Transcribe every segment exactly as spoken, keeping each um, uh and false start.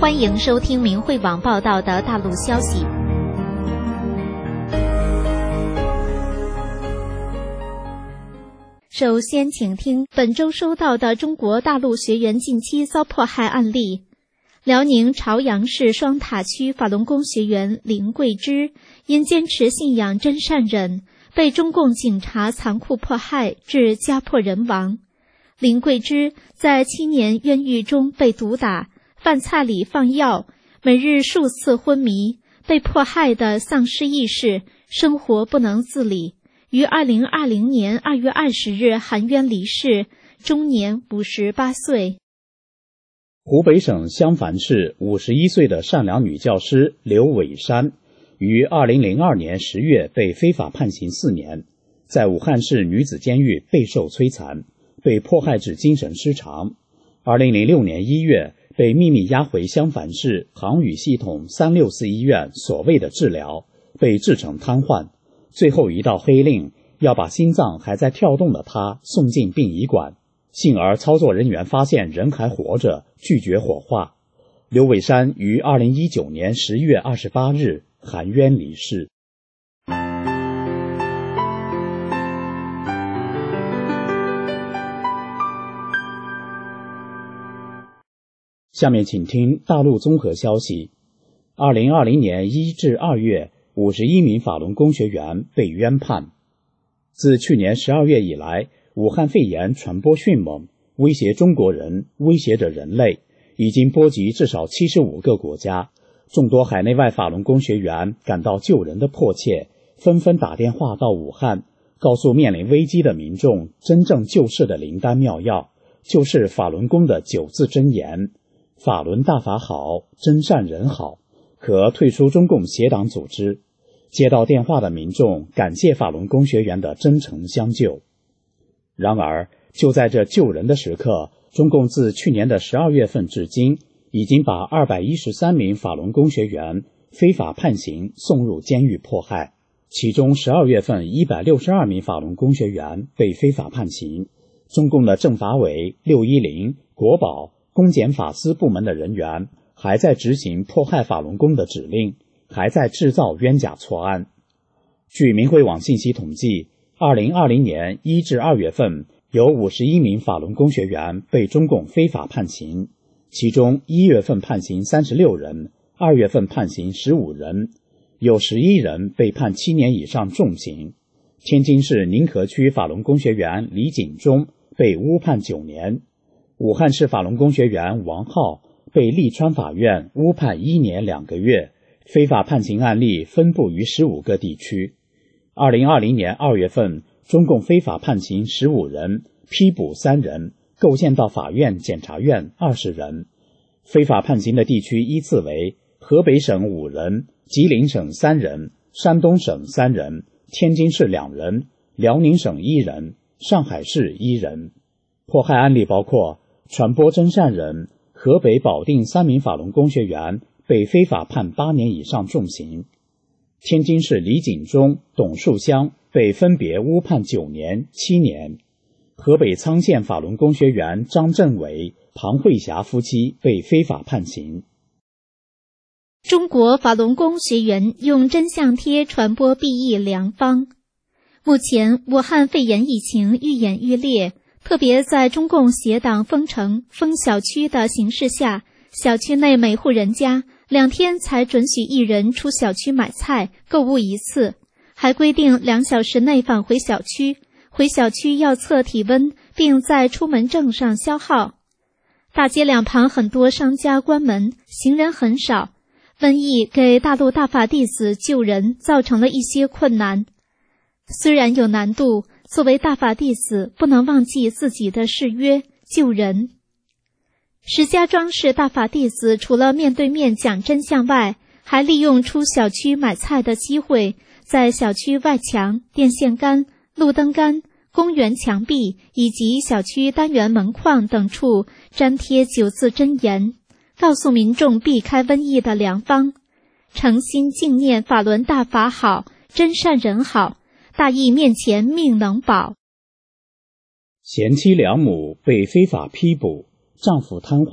欢迎收听明慧网报道的大陆消息。首先请听本周收到的中国大陆学员近期遭迫害案例。辽宁朝阳市双塔区法轮功学员林桂枝因坚持信仰真善忍，被中共警察残酷迫害致家破人亡。林桂枝在七年冤狱中被毒打，饭菜里放药，每日数次昏迷，被迫害的丧失意识，生活不能自理，于二零二零年二月二十日含冤离世，终年五十八岁。 湖北省襄樊市五十一岁的善良女教师刘伟珊，于二零零二年十月被非法判刑四年，在武汉市女子监狱备受摧残，被迫害致精神失常。二零零六年一月，被秘密押回襄樊市航宇系统三六四医院所谓的治疗，被治成瘫痪。最后一道黑令，要把心脏还在跳动的她送进殡仪馆，幸而操作人员发现人还活着，拒绝火化。刘伟珊于二零一九年十月二十八日含冤离世。下面请听大陆综合消息。二零二零年一至二月，五十一名法轮功学员被冤判。自去年十二月以来，武汉肺炎传播迅猛，威胁中国人，威胁着人类，已经波及至少七十五个国家。众多海内外法轮功学员感到救人的迫切，纷纷打电话到武汉，告诉面临危机的民众真正救世的灵丹妙药，就是法轮功的九字真言：法轮大法好，真善人好，可退出中共邪党组织。接到电话的民众感谢法轮功学员的真诚相救。然而，就在这救人的时刻，中共自去年的十二月份至今，已经把二百一十三名法轮功学员非法判刑，送入监狱迫害。其中十二月份一百六十二名法轮功学员被非法判刑。中共的政法委、六一零、国保、公检法司部门的人员还在执行迫害法轮功的指令，还在制造冤假错案。据明慧网信息统计，二零二零年一至二月份，有五十一名法轮功学员被中共非法判刑，其中一月份判刑三十六人，二月份判刑十五人，有十一人被判七年以上重刑。天津市宁河区法轮功学员李景忠被诬判九年，武汉市法轮功学员王浩被利川法院诬判一年两个月，非法判刑案例分布于十五个地区。二零二零年二月份，中共非法判刑十五人，批捕三人，构建到法院、检察院二十人。非法判刑的地区依次为河北省五人，吉林省三人，山东省三人，天津市两人，辽宁省一人，上海市一人。迫害案例包括传播真善忍，河北保定三名法轮功学员被非法判八年以上重刑；天津市李景忠、董树香被分别诬判九年、七年；河北沧县法轮功学员张振伟、庞慧霞夫妻被非法判刑。 中国法轮功学员用真相贴传播避疫良方。目前，武汉肺炎疫情愈演愈烈，特别在中共邪党封城、封小区的形势下，小区内每户人家两天才准许一人出小区买菜、购物一次，还规定两小时内返回小区，回小区要测体温，并在出门证上消耗。大街两旁很多商家关门，行人很少，瘟疫给大陆大法弟子救人造成了一些困难。虽然有难度，作为大法弟子，不能忘记自己的誓约，救人。石家庄市大法弟子除了面对面讲真相外，还利用出小区买菜的机会，在小区外墙、电线杆、路灯杆、公园墙壁以及小区单元门框等处粘贴九字真言，告诉民众避开瘟疫的良方。诚心敬念法轮大法好，真善人好，大义面前命能保。 贤妻良母被非法批捕，丈夫瘫痪，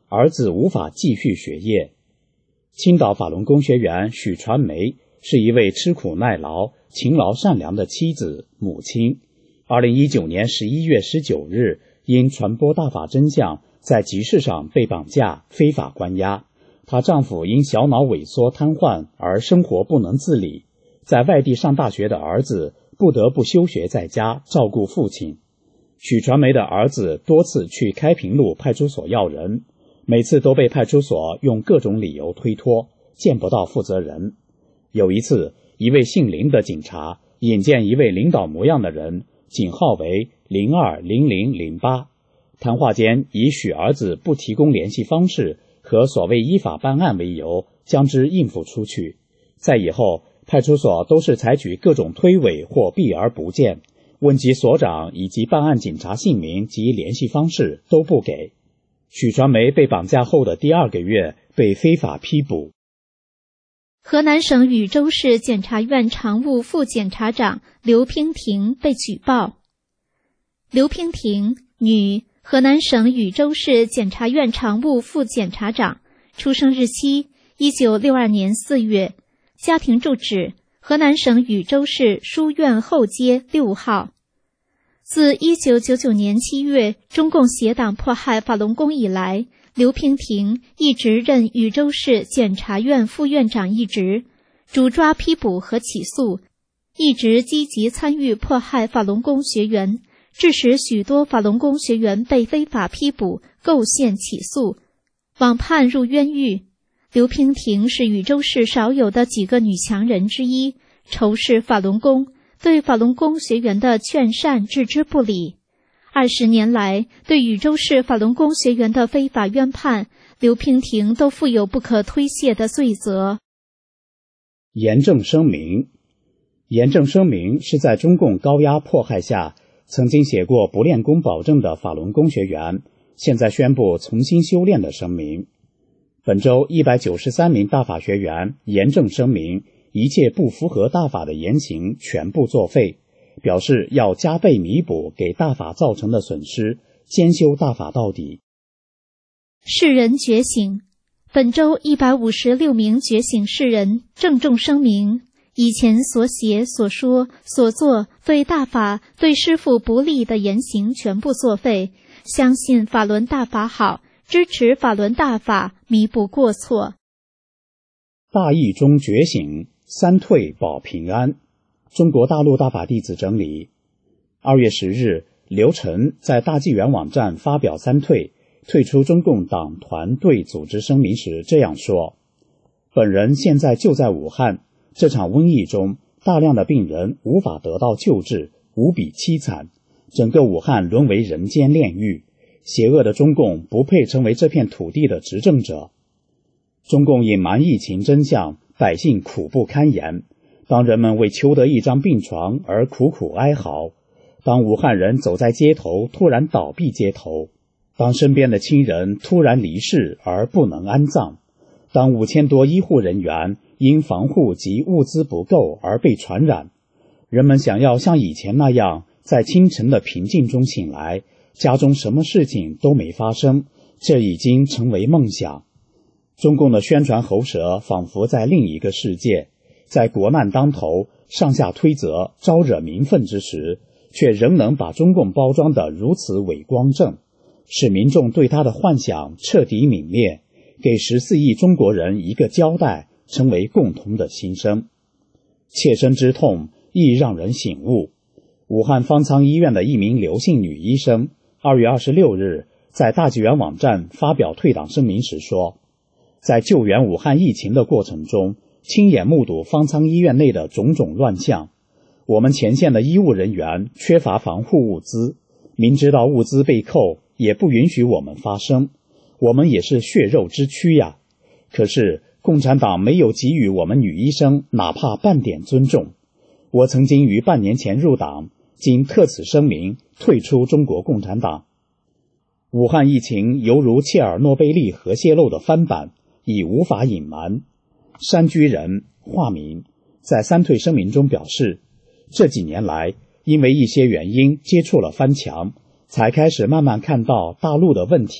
儿子无法继续学业。青岛法轮功学员许传梅是一位吃苦耐劳、勤劳善良的妻子、母亲。二零一九年十一月十九日，因传播大法真相，在集市上被绑架、非法关押。她丈夫因小脑萎缩瘫痪而生活不能自理，在外地上大学的儿子不得不休学在家照顾父亲。许传梅的儿子多次去开平路派出所要人，每次都被派出所用各种理由推脱，见不到负责人。有一次，一位姓林的警察引荐一位领导模样的人，警号为零二零零零八，谈话间以许儿子不提供联系方式和所谓依法办案为由，将之应付出去。在以后，派出所都是采取各种推诿或避而不见，问及所长以及办案警察姓名及联系方式都不给。许传梅被绑架后的第二个月被非法批捕。 河南省禹州市检察院常务副检察长刘娉婷被举报。刘娉婷，女，河南省禹州市检察院常务副检察长，出生日期一九六二年四月，家庭住址河南省禹州市书院后街六号。自一九九九年七月中共协党迫害法轮功以来，刘娉婷一直任禹州市检察院副院长一职，主抓批捕和起诉，一直积极参与迫害法轮功学员，致使许多法轮功学员被非法批捕、构陷起诉，网判入冤狱。刘娉婷是禹州市少有的几个女强人之一，仇视法轮功，对法轮功学员的劝善置之不理。二十年来，对禹州市法轮功学员的非法冤判，刘娉婷都负有不可推卸的罪责。 严正声明。严正声明是在中共高压迫害下曾经写过不练功保证的法轮功学员，现在宣布重新修炼的声明。本周一百九十三名大法学员严正声明，一切不符合大法的言行全部作废，表示要加倍弥补给大法造成的损失，兼修大法到底。 世人觉醒。本周一百五十六名觉醒世人郑重声明，以前所写所说所做对大法对师父不利的言行全部作废，相信法轮大法好，支持法轮大法，弥补过错。 大义中觉醒，三退保平安。中国大陆大法弟子整理。二月十日，刘晨在大纪元网站发表三退，退出中共党团队组织声明时这样说：本人现在就在武汉，这场瘟疫中，大量的病人无法得到救治，无比凄惨，整个武汉沦为人间炼狱，邪恶的中共不配成为这片土地的执政者。中共隐瞒疫情真相，百姓苦不堪言。当人们为求得一张病床而苦苦哀嚎，当武汉人走在街头突然倒闭街头，当身边的亲人突然离世而不能安葬，当五千多医护人员因防护及物资不够而被传染，人们想要像以前那样在清晨的平静中醒来，家中什么事情都没发生，这已经成为梦想。中共的宣传喉舌仿佛在另一个世界，在国难当头，上下推责，招惹民愤之时，却仍能把中共包装得如此伟光正，使民众对他的幻想彻底泯灭，给十四亿中国人一个交代，成为共同的心声。切身之痛亦让人醒悟。武汉方舱医院的一名刘姓女医生二月二十六日在大纪元网站发表退党声明时说，在救援武汉疫情的过程中，亲眼目睹方舱医院内的种种乱象，我们前线的医务人员缺乏防护物资，明知道物资被扣，也不允许我们发声，我们也是血肉之躯呀。可是共产党没有给予我们女医生哪怕半点尊重。我曾经于半年前入党，经特此声明，退出中国共产党。武汉疫情犹如切尔诺贝利核泄漏的翻版，已无法隐瞒。山居人化名在三退声明中表示，这几年来因为一些原因接触了翻墙，才开始慢慢看到大陆的问题，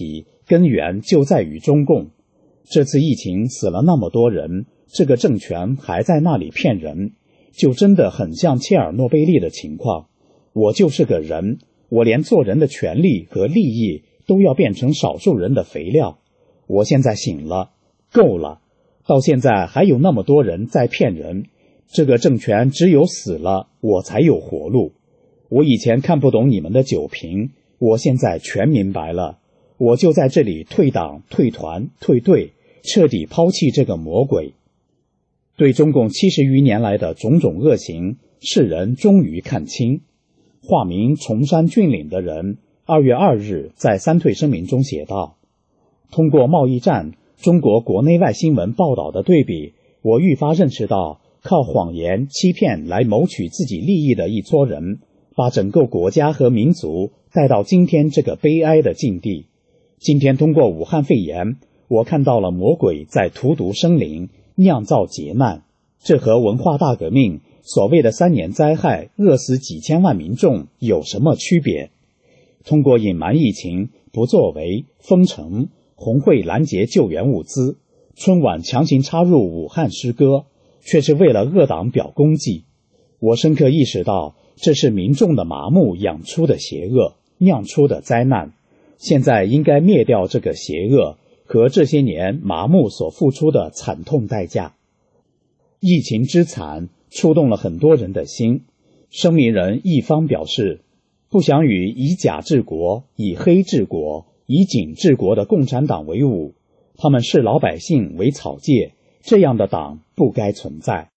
根源就在于中共。这次疫情死了那么多人，这个政权还在那里骗人，就真的很像切尔诺贝利的情况。我就是个人，我连做人的权利和利益都要变成少数人的肥料。我现在醒了，够了，到现在还有那么多人在骗人。这个政权只有死了，我才有活路。我以前看不懂你们的酒瓶，我现在全明白了。我就在这里退党、退团、退队，彻底抛弃这个魔鬼。对中共七十余年来的种种恶行，世人终于看清。化名崇山峻岭的人二月二日在三退声明中写道：通过贸易战中国国内外新闻报道的对比，我愈发认识到，靠谎言欺骗来谋取自己利益的一撮人，把整个国家和民族带到今天这个悲哀的境地。今天通过武汉肺炎，我看到了魔鬼在荼毒生灵，酿造劫难。这和文化大革命所谓的三年灾害饿死几千万民众有什么区别？通过隐瞒疫情、不作为、封城、红会拦截救援物资，春晚强行插入武汉诗歌，却是为了恶党表功绩。我深刻意识到，这是民众的麻木养出的邪恶，酿出的灾难。现在应该灭掉这个邪恶和这些年麻木所付出的惨痛代价。疫情之惨触动了很多人的心。声明人一方表示，不想与以假治国、以黑治国、以警治国的共产党为伍，他们视老百姓为草芥，这样的党不该存在。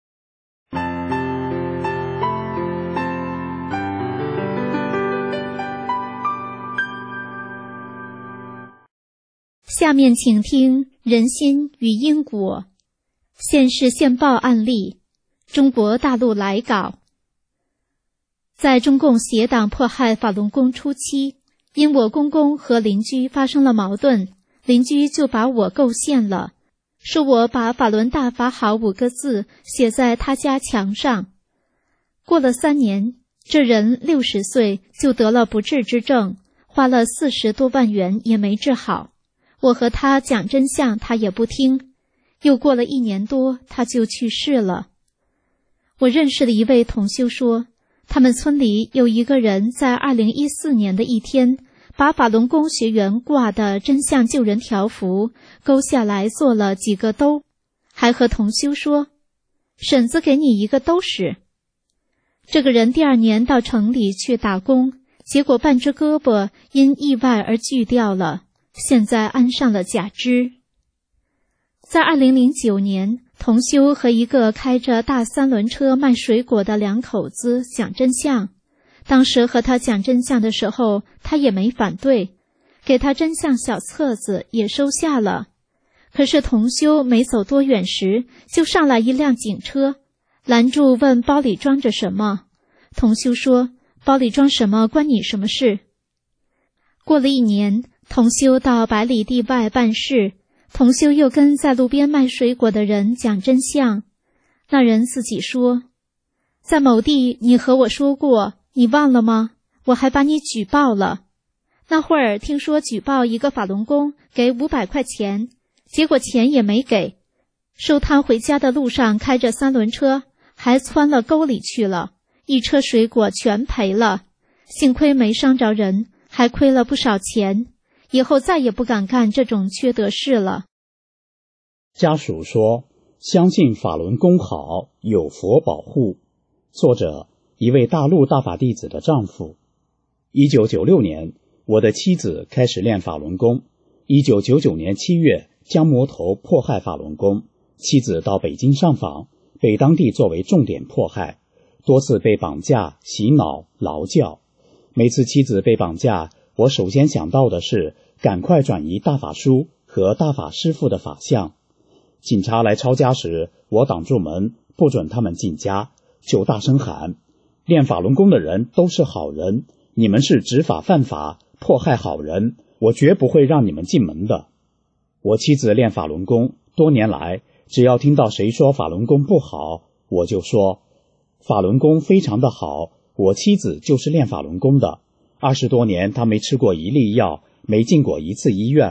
下面请听人心与因果。现世现报案例，中国大陆来稿。在中共邪党迫害法轮功初期，因我公公和邻居发生了矛盾，邻居就把我构陷了，说我把法轮大法好五个字写在他家墙上。过了三年，这人六十岁就得了不治之症，花了四十多万元也没治好。我和他讲真相，他也不听。又过了一年多，他就去世了。我认识的一位同修说，他们村里有一个人在二零一四年的一天，把法轮功学员挂的真相救人条幅勾下来做了几个兜，还和同修说，婶子给你一个兜使。这个人第二年到城里去打工，结果半只胳膊因意外而锯掉了，现在安上了假肢。在二零零九年，同修和一个开着大三轮车卖水果的两口子讲真相。当时和他讲真相的时候，他也没反对，给他真相小册子也收下了。可是同修没走多远时，就上来一辆警车，拦住问包里装着什么。同修说，包里装什么关你什么事。过了一年，同修到百里地外办事，同修又跟在路边卖水果的人讲真相。那人自己说，在某地你和我说过，你忘了吗？我还把你举报了。那会儿听说举报一个法轮功给五百块钱，结果钱也没给，收他回家的路上开着三轮车，还窜了沟里去了，一车水果全赔了，幸亏没伤着人，还亏了不少钱，以后再也不敢干这种缺德事了。 家属说，相信法轮功好，有佛保护。作者，一位大陆大法弟子的丈夫。一九九六年，我的妻子开始练法轮功。一九九九年七月，将魔头迫害法轮功，妻子到北京上访，被当地作为重点迫害，多次被绑架、洗脑、劳教。每次妻子被绑架，我首先想到的是赶快转移大法书和大法师父的法相。警察来抄家时，我挡住门，不准他们进家，就大声喊，练法轮功的人都是好人，你们是执法犯法，迫害好人，我绝不会让你们进门的。我妻子练法轮功，多年来只要听到谁说法轮功不好，我就说法轮功非常的好，我妻子就是练法轮功的，二十多年她没吃过一粒药，没进过一次医院，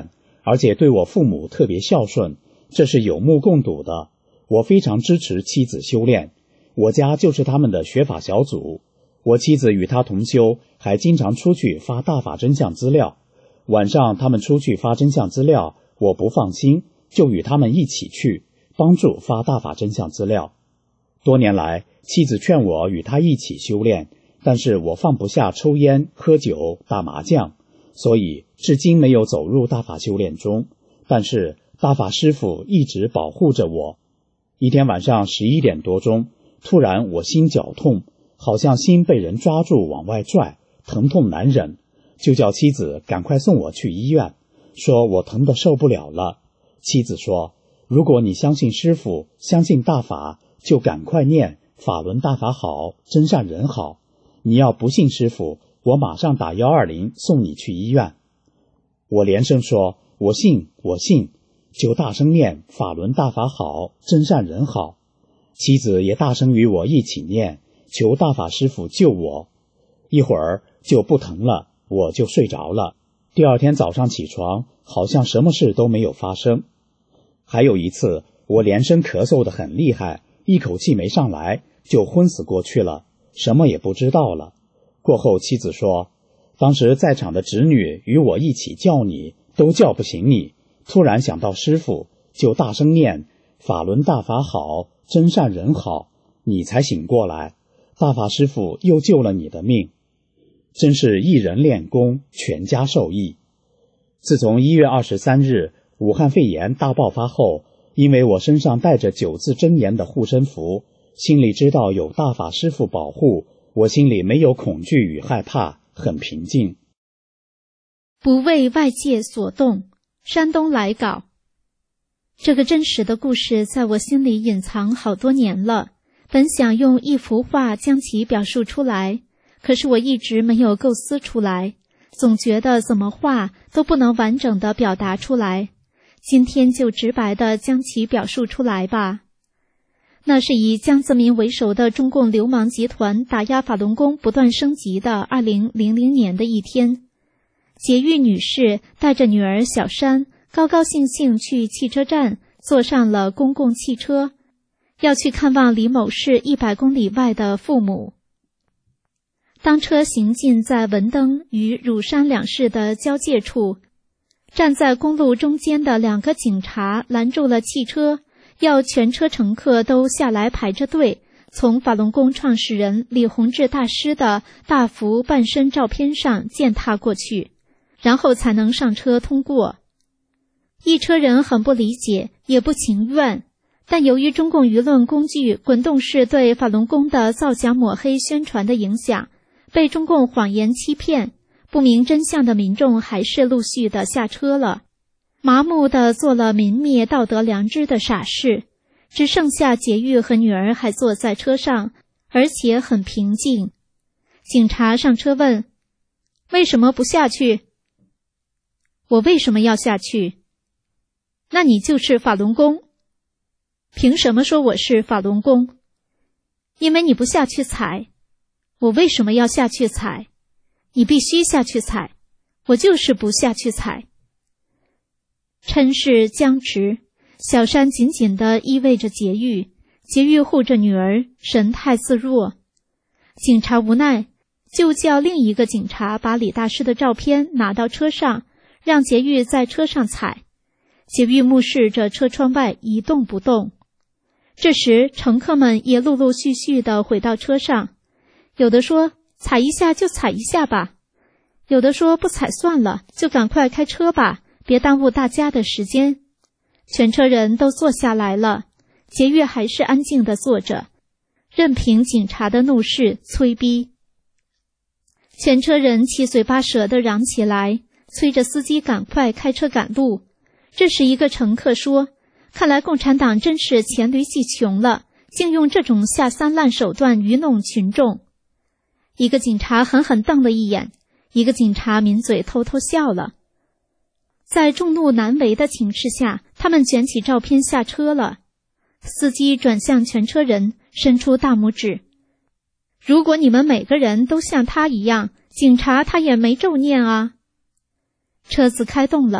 而且对我父母特别孝顺，这是有目共睹的。我非常支持妻子修炼，我家就是他们的学法小组。我妻子与他同修，还经常出去发大法真相资料。晚上他们出去发真相资料，我不放心，就与他们一起去，帮助发大法真相资料。多年来，妻子劝我与他一起修炼，但是我放不下抽烟、喝酒、打麻将，所以至今没有走入大法修炼中。但是大法师父一直保护着我。一天晚上十一点多钟，突然我心绞痛，好像心被人抓住往外拽，疼痛难忍，就叫妻子赶快送我去医院，说我疼得受不了了。妻子说，如果你相信师父，相信大法，就赶快念法轮大法好，真善人好。你要不信师父，我马上打一二零送你去医院。我连声说，我信，我信，就大声念法轮大法好，真善人好。妻子也大声与我一起念，求大法师父救我。一会儿就不疼了，我就睡着了。第二天早上起床，好像什么事都没有发生。还有一次，我连声咳嗽得很厉害，一口气没上来，就昏死过去了，什么也不知道了。过后妻子说，当时在场的侄女与我一起叫你，都叫不醒你，突然想到师父，就大声念法轮大法好，真善人好，你才醒过来，大法师父又救了你的命。真是一人练功，全家受益。自从一月二十三日武汉肺炎大爆发后，因为我身上带着九字真言的护身符，心里知道有大法师父保护，我心里没有恐惧与害怕，很平静。 不为外界所动，山东来稿。这个真实的故事在我心里隐藏好多年了，本想用一幅画将其表述出来，可是我一直没有构思出来，总觉得怎么画都不能完整的表达出来。今天就直白地将其表述出来吧。那是以江泽民为首的中共流氓集团打压法轮功不断升级的二零零零年的一天，洁玉女士带着女儿小珊高高兴兴去汽车站，坐上了公共汽车，要去看望离某市一百公里外的父母。当车行进在文登与乳山两市的交界处，站在公路中间的两个警察拦住了汽车，要全车乘客都下来排着队，从法轮功创始人李洪志大师的大幅半身照片上践踏过去，然后才能上车通过。一车人很不理解，也不情愿，但由于中共舆论工具滚动式对法轮功的造假抹黑宣传的影响，被中共谎言欺骗，不明真相的民众还是陆续的下车了，麻木的做了泯灭道德良知的傻事。只剩下洁玉和女儿还坐在车上，而且很平静。警察上车问，为什么不下去？我为什么要下去？那你就是法轮功。凭什么说我是法轮功？因为你不下去踩。我为什么要下去踩？你必须下去踩。我就是不下去踩。嗔视僵持，小山紧紧地依偎着洁玉，洁玉护着女儿，神态自若。警察无奈，就叫另一个警察把李大师的照片拿到车上，让洁玉在车上踩。洁玉目视着车窗外一动不动。这时乘客们也陆陆续续地回到车上，有的说踩一下就踩一下吧，有的说不踩算了，就赶快开车吧，别耽误大家的时间。全车人都坐下来了，洁玉还是安静地坐着，任凭警察的怒视催逼。全车人七嘴八舌地嚷起来，催着司机赶快开车赶路。这时一个乘客说，看来共产党真是黔驴技穷了，竟用这种下三滥手段愚弄群众。一个警察狠狠瞪了一眼，一个警察抿嘴偷偷笑了。在众怒难为的情势下，他们卷起照片下车了。司机转向全车人，伸出大拇指。如果你们每个人都像他一样，警察他也没咒念啊。车子开动了，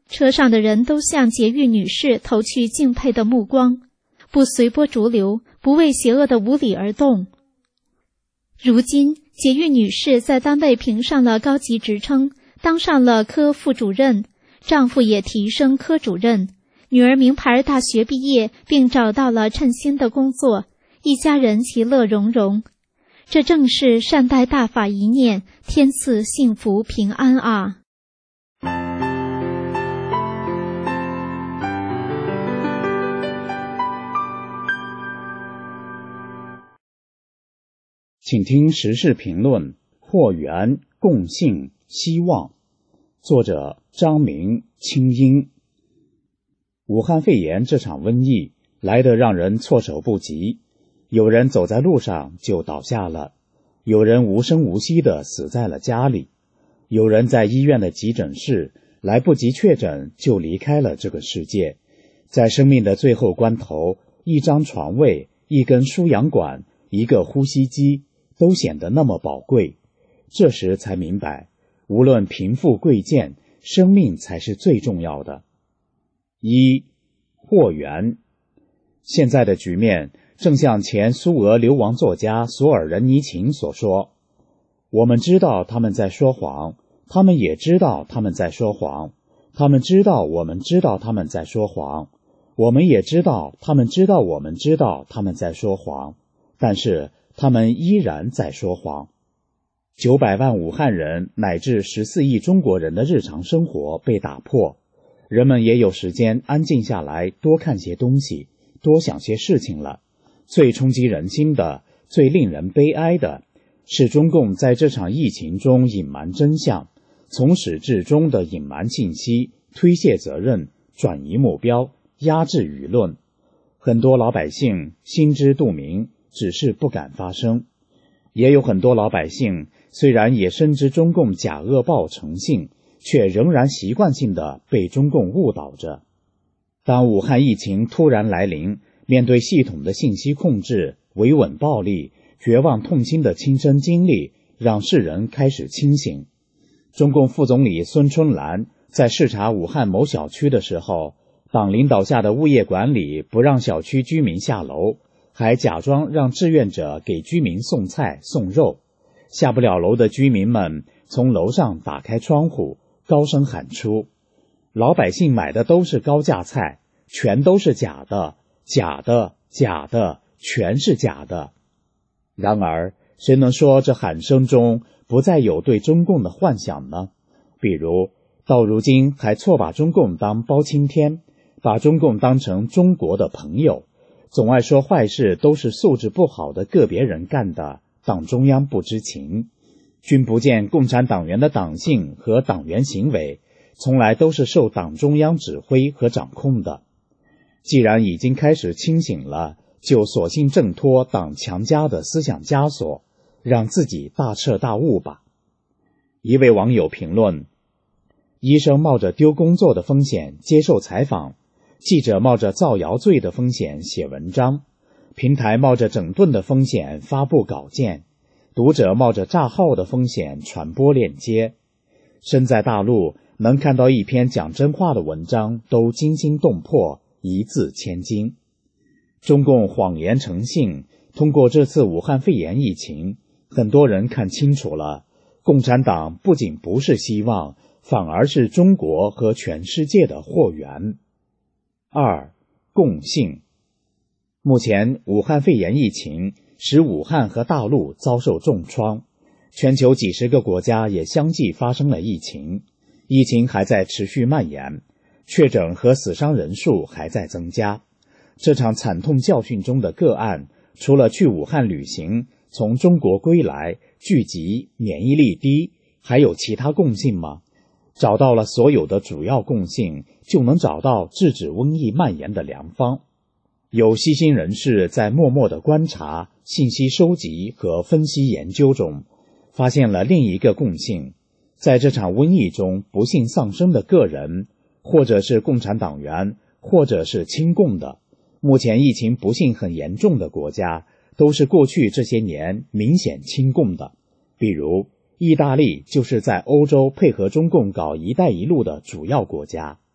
车上的人都向洁玉女士投去敬佩的目光，不随波逐流，不为邪恶的无理而动。如今，洁玉女士在单位评上了高级职称，当上了科副主任，丈夫也提升科主任，女儿名牌大学毕业，并找到了称心的工作，一家人其乐融融。这正是善待大法一念，天赐幸福平安啊！ 请听时事评论：或缘、共性、希望。作者张明、清音。武汉肺炎这场瘟疫来得让人措手不及，有人走在路上就倒下了，有人无声无息地死在了家里，有人在医院的急诊室来不及确诊就离开了这个世界。在生命的最后关头，一张床位、一根输氧管、一个呼吸机都显得那么宝贵。这时才明白，无论贫富贵贱，生命才是最重要的。一、或缘。现在的局面正像前苏俄流亡作家索尔仁尼琴所说，我们知道他们在说谎，他们也知道他们在说谎，他们知道我们知道他们在说谎，我们也知道他们知道我们知道他们在说谎，但是他们依然在说谎。九百万武汉人乃至十四亿中国人的日常生活被打破，人们也有时间安静下来，多看些东西，多想些事情了。最冲击人心的，最令人悲哀的，是中共在这场疫情中隐瞒真相，从始至终的隐瞒信息，推卸责任，转移目标，压制舆论。很多老百姓心知肚明，只是不敢发声。也有很多老百姓虽然也深知中共假恶报成性，却仍然习惯性地被中共误导着。当武汉疫情突然来临，面对系统的信息控制、维稳暴力、绝望痛心的亲身经历，让世人开始清醒。中共副总理孙春兰在视察武汉某小区的时候，党领导下的物业管理不让小区居民下楼，还假装让志愿者给居民送菜送肉。下不了楼的居民们从楼上打开窗户，高声喊出：老百姓买的都是高价菜，全都是假的，假的，假的，全是假的。然而，谁能说这喊声中不再有对中共的幻想呢？比如，到如今还错把中共当包青天，把中共当成中国的朋友，总爱说坏事都是素质不好的个别人干的，党中央不知情，均不见共产党员的党性和党员行为，从来都是受党中央指挥和掌控的。既然已经开始清醒了，就索性挣脱党强加的思想枷锁，让自己大彻大悟吧。一位网友评论：医生冒着丢工作的风险接受采访，记者冒着造谣罪的风险写文章，平台冒着整顿的风险发布稿件，读者冒着诈号的风险传播链接。身在大陆，能看到一篇讲真话的文章都惊心动魄，一字千金。中共谎言成性，通过这次武汉肺炎疫情，很多人看清楚了，共产党不仅不是希望，反而是中国和全世界的祸源。二、共性。目前武汉肺炎疫情使武汉和大陆遭受重创，全球几十个国家也相继发生了疫情，疫情还在持续蔓延，确诊和死伤人数还在增加。这场惨痛教训中的个案，除了去武汉旅行、从中国归来、聚集、免疫力低，还有其他共性吗？找到了所有的主要共性，就能找到制止瘟疫蔓延的良方。有悉心人士在默默的观察、信息收集和分析研究中，发现了另一个共性。在这场瘟疫中不幸丧生的个人，或者是共产党员，或者是亲共的，目前疫情不幸很严重的国家，都是过去这些年明显亲共的。比如意大利就是在欧洲配合中共搞一带一路的主要国家，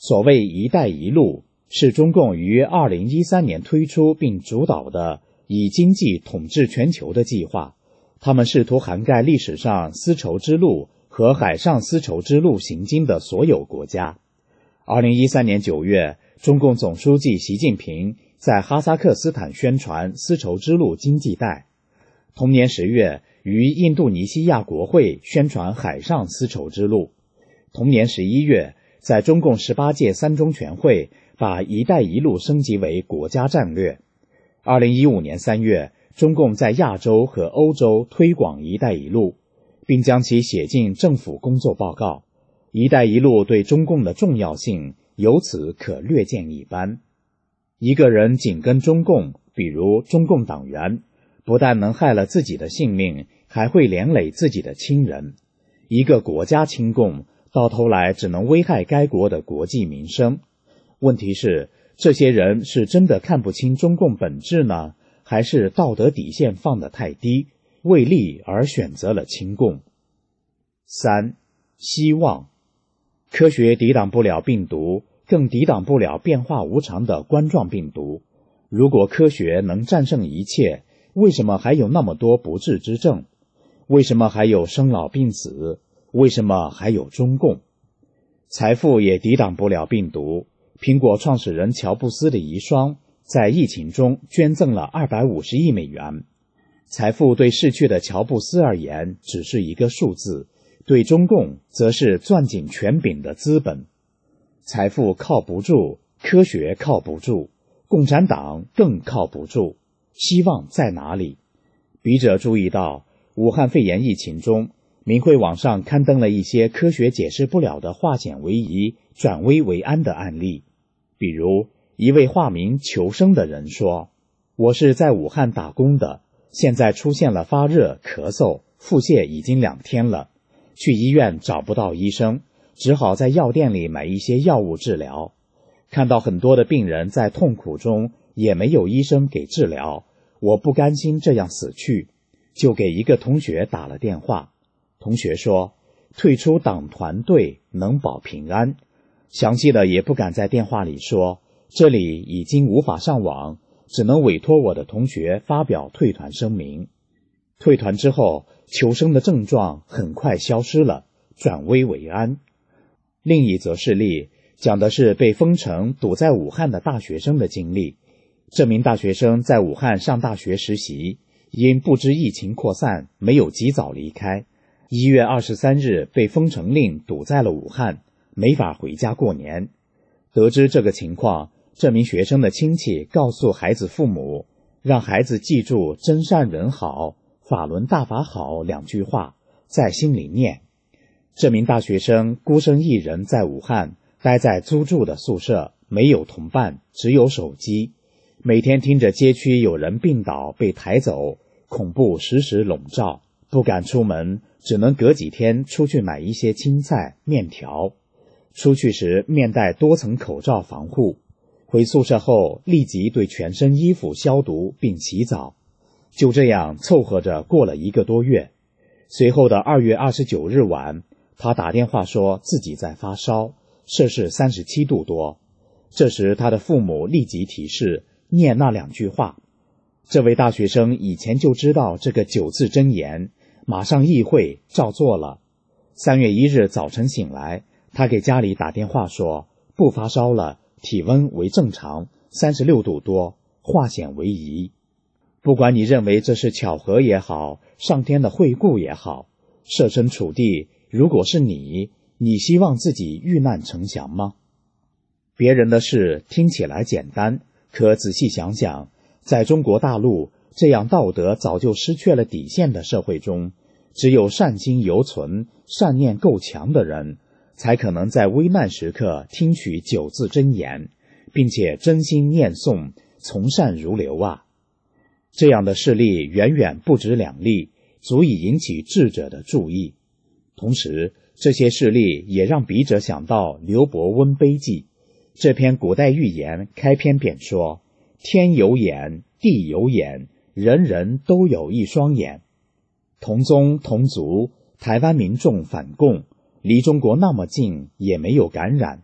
所谓“一带一路”是中共于二零一三年推出并主导的以经济统治全球的计划，他们试图涵盖历史上丝绸之路和海上丝绸之路行经的所有国家。二零一三年九月，中共总书记习近平在哈萨克斯坦宣传丝绸之路经济带。同年十月，于印度尼西亚国会宣传海上丝绸之路。同年十一月，在中共十八届三中全会把“一带一路”升级为国家战略。二零一五年三月，中共在亚洲和欧洲推广“一带一路”，并将其写进政府工作报告。“一带一路”对中共的重要性由此可略见一斑。一个人紧跟中共，比如中共党员，不但能害了自己的性命，还会连累自己的亲人。一个国家亲共，到头来只能危害该国的国计民生。问题是，这些人是真的看不清中共本质呢，还是道德底线放得太低，为利而选择了亲共？三、希望。科学抵挡不了病毒，更抵挡不了变化无常的冠状病毒。如果科学能战胜一切，为什么还有那么多不治之症？为什么还有生老病死？为什么还有中共？财富也抵挡不了病毒。苹果创始人乔布斯的遗孀在疫情中捐赠了二百五十亿美元。财富对逝去的乔布斯而言只是一个数字，对中共则是攥紧权柄的资本。财富靠不住，科学靠不住，共产党更靠不住。希望在哪里？笔者注意到，武汉肺炎疫情中，明慧网上刊登了一些科学解释不了的化险为夷、转危为安的案例。比如，一位化名求生的人说：“我是在武汉打工的，现在出现了发热、咳嗽、腹泻已经两天了，去医院找不到医生，只好在药店里买一些药物治疗。看到很多的病人在痛苦中也没有医生给治疗，我不甘心这样死去，就给一个同学打了电话。同学说，退出党团队能保平安。详细的也不敢在电话里说，这里已经无法上网，只能委托我的同学发表退团声明。退团之后，求生的症状很快消失了，转危为安。另一则事例讲的是被封城堵在武汉的大学生的经历。这名大学生在武汉上大学实习，因不知疫情扩散，没有及早离开。一月二十三日被封城令堵在了武汉，没法回家过年。得知这个情况，这名学生的亲戚告诉孩子父母，让孩子记住真善人好、法轮大法好两句话，在心里念。这名大学生孤身一人在武汉，待在租住的宿舍，没有同伴，只有手机。每天听着街区有人病倒被抬走，恐怖时时笼罩，不敢出门，只能隔几天出去买一些青菜、面条。出去时面戴多层口罩防护，回宿舍后立即对全身衣服消毒并洗澡。就这样凑合着过了一个多月。随后的二月二十九日晚，他打电话说自己在发烧，摄氏三十七度多。这时他的父母立即提示念那两句话。这位大学生以前就知道这个九字真言，马上意会照做了。三月一日早晨醒来，他给家里打电话说不发烧了，体温为正常，三十六度多，化险为夷。不管你认为这是巧合也好，上天的惠顾也好，设身处地，如果是你，你希望自己遇难成祥吗？别人的事听起来简单，可仔细想想，在中国大陆这样道德早就失去了底线的社会中，只有善心犹存、善念够强的人，才可能在危难时刻听取九字真言，并且真心念诵，从善如流啊！这样的事例远远不止两例，足以引起智者的注意。同时，这些事例也让笔者想到刘伯温碑记。这篇古代寓言开篇便说，天有眼，地有眼，人人都有一双眼。同宗同族，台湾民众反共，离中国那么近也没有感染。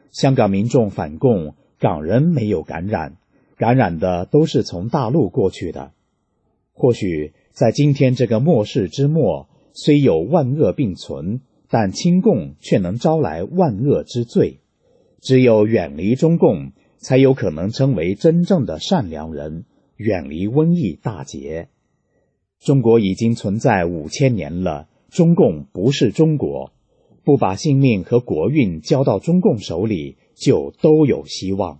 香港民众反共，港人没有感染，感染的都是从大陆过去的。或许在今天这个末世之末，虽有万恶并存，但亲共却能招来万恶之罪。只有远离中共，才有可能成为真正的善良人，远离瘟疫大劫。中国已经存在五千年了，中共不是中国，不把性命和国运交到中共手里，就都有希望。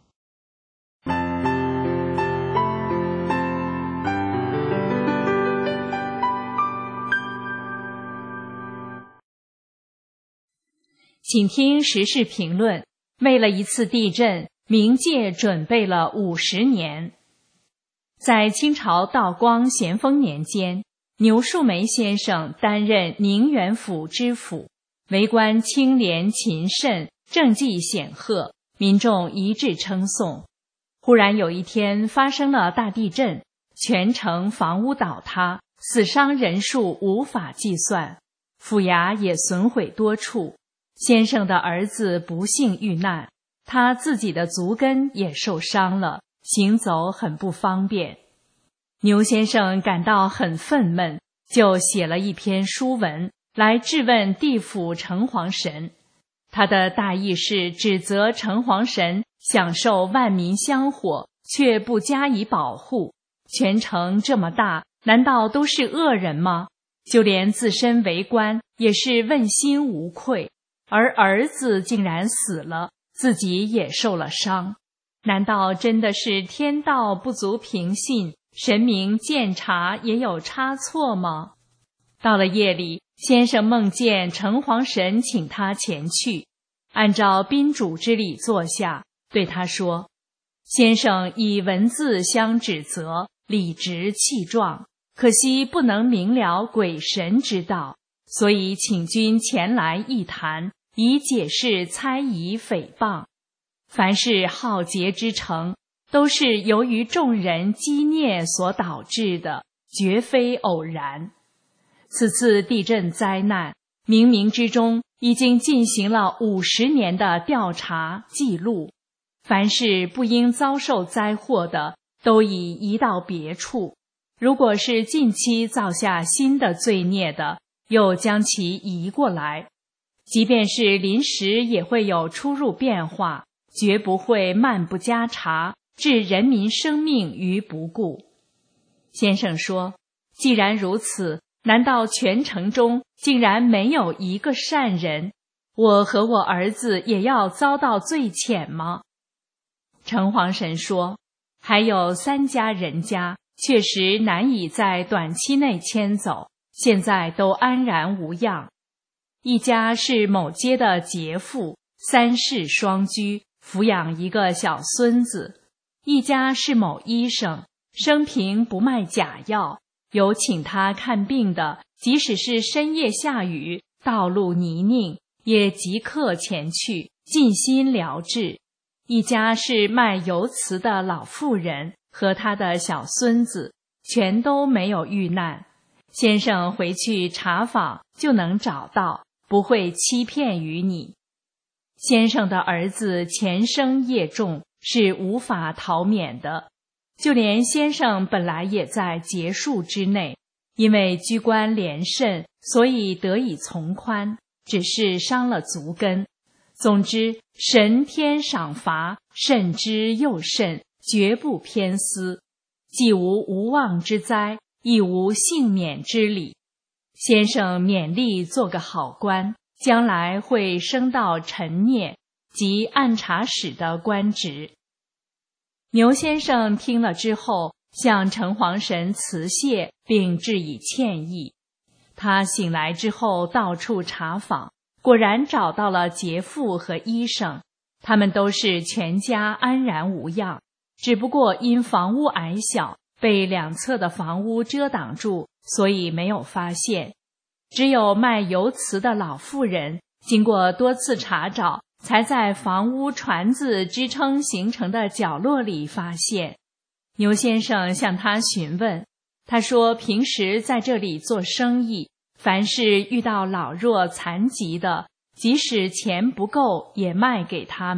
请听时事评论。为了一次地震，冥界准备了五十年。在清朝道光咸丰年间，牛树梅先生担任宁远府知府，为官清廉勤慎，政绩显赫，民众一致称颂。忽然有一天发生了大地震，全城房屋倒塌，死伤人数无法计算，府衙也损毁多处。先生的儿子不幸遇难，他自己的足跟也受伤了，行走很不方便。牛先生感到很愤懑，就写了一篇书文来质问地府城隍神。他的大意是指责城隍神享受万民香火，却不加以保护。全城这么大，难道都是恶人吗？就连自身为官也是问心无愧。而儿子竟然死了，自己也受了伤，难道真的是天道不足平信，神明鉴察也有差错吗？到了夜里，先生梦见城隍神请他前去，按照宾主之礼坐下，对他说：先生以文字相指责，理直气壮，可惜不能明了鬼神之道，所以请君前来一谈，以解释猜疑诽谤。凡是浩劫之成，都是由于众人积孽所导致的，绝非偶然。此次地震灾难，冥冥之中已经进行了五十年的调查记录，凡是不应遭受灾祸的，都已移到别处。如果是近期造下新的罪孽的，又将其移过来。即便是临时也会有出入变化，绝不会漫不加查，置人民生命于不顾。先生说，既然如此，难道全城中竟然没有一个善人？我和我儿子也要遭到罪谴吗？城隍神说，还有三家人家确实难以在短期内迁走，现在都安然无恙。一家是某街的劫富，三世双居，抚养一个小孙子；一家是某医生，生平不卖假药，有请他看病的，即使是深夜下雨，道路泥泞，也即刻前去，尽心疗治；一家是卖油瓷的老妇人和他的小孙子，全都没有遇难。先生回去查访就能找到，不会欺骗于你。先生的儿子前生业重，是无法逃免的。就连先生本来也在劫数之内，因为居官廉慎，所以得以从宽，只是伤了足根。总之，神天赏罚，慎之又慎，绝不偏私，既无无妄之灾，亦无幸免之理。先生勉力做个好官，将来会升到陈聂及按察使的官职。牛先生听了之后，向城隍神辞谢，并致以歉意。他醒来之后到处查访，果然找到了劫富和医生，他们都是全家安然无恙，只不过因房屋矮小，被两侧的房屋遮挡住，所以没有发现。只有卖油瓷的老妇人，经过多次查找，才在房屋椽子支撑形成的角落里发现。牛先生向他询问，他说平时在这里做生意，凡是遇到老弱残疾的，即使钱不够也卖给他们，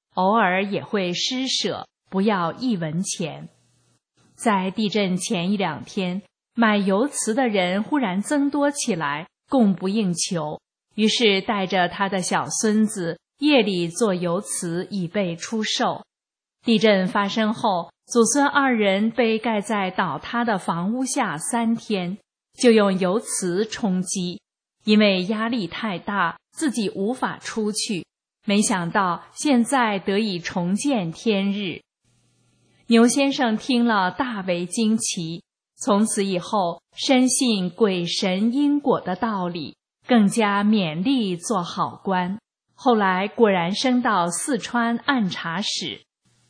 偶尔也会施舍，不要一文钱。在地震前一两天，买油瓷的人忽然增多起来，供不应求，于是带着他的小孙子夜里做油瓷以备出售。地震发生后，祖孙二人被盖在倒塌的房屋下三天，就用油瓷充饥，因为压力太大，自己无法出去，没想到现在得以重见天日。牛先生听了大为惊奇，从此以后深信鬼神因果的道理，更加勉力做好官，后来果然升到四川按察使。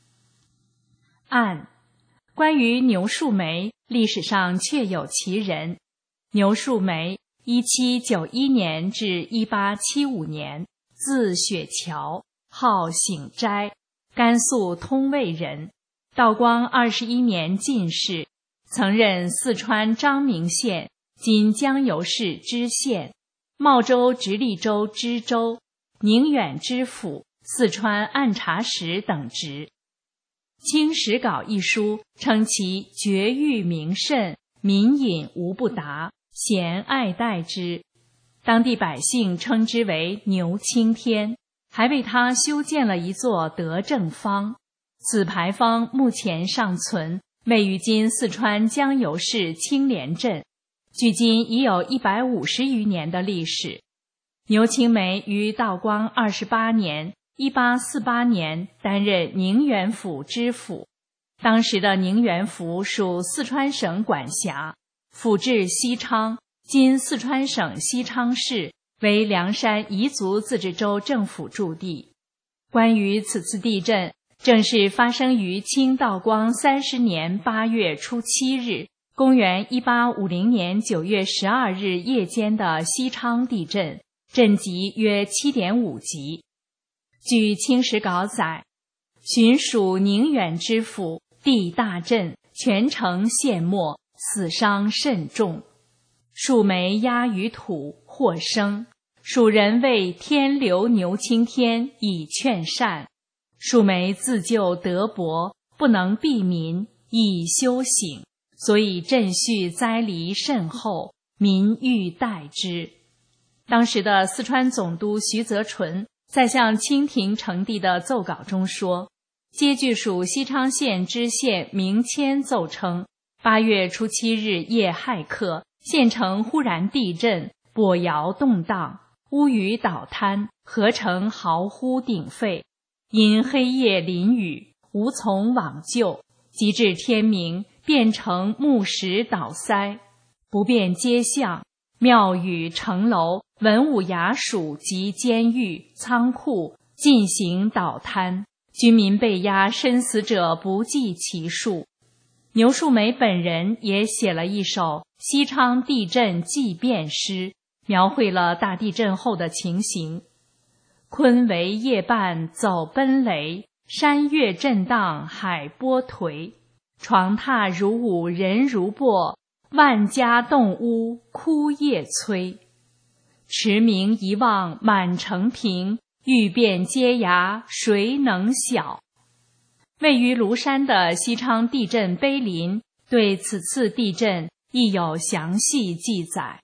按，关于牛树梅，历史上确有其人。牛树梅一七九一年至一八七五年，字雪桥，号醒斋，甘肃通渭人。道光二十一年进士，曾任四川章明县（今江油市）知县、茂州直隶州知州、宁远知府、四川按察使等职。《清史稿》一书称其绝育名甚，民饮无不达，咸爱戴之。当地百姓称之为牛青天，还为他修建了一座德政坊。此牌坊目前尚存，位于今四川江油市青莲镇，距今已有一百五十余年的历史。牛青梅于道光二十八年一八四八年担任宁远府知府，当时的宁远府属四川省管辖，府治西昌，今四川省西昌市，为凉山彝族自治州政府驻地。关于此次地震，正是发生于清道光三十年八月初七日，公元一八五零年九月十二日夜间的西昌地震，震级约 七点五 级。据《清史稿》载，巡属宁远知府地大震，全城陷没，死伤甚重。树梅压于土，获生。蜀人为天留牛青天，以劝善。树梅自救德薄，不能庇民，以修省，所以震续灾黎甚厚，民欲待之。当时的四川总督徐则纯在向清廷呈递的奏稿中说，接据属西昌县知县明谦奏称，八月初七日夜亥刻，县城忽然地震，跛摇动荡，屋宇倒坍，河城嚎呼鼎沸，因黑夜淋雨，无从往救，及至天明，变成木石倒塞，不便街巷、庙宇、城楼、文武衙署及监狱、仓库尽行倒塌，居民被压身死者不计其数。牛树梅本人也写了一首《西昌地震纪变诗》，描绘了大地震后的情形。坤为夜半走奔雷，山岳震荡海波颓，床榻如舞人如擘，万家动屋哭夜催。驰名一望满城平，欲辨阶崖谁能晓？位于庐山的西昌地震碑林对此次地震亦有详细记载。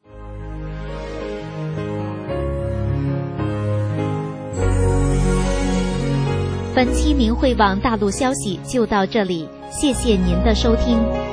本期明慧网大陆消息就到这里，谢谢您的收听。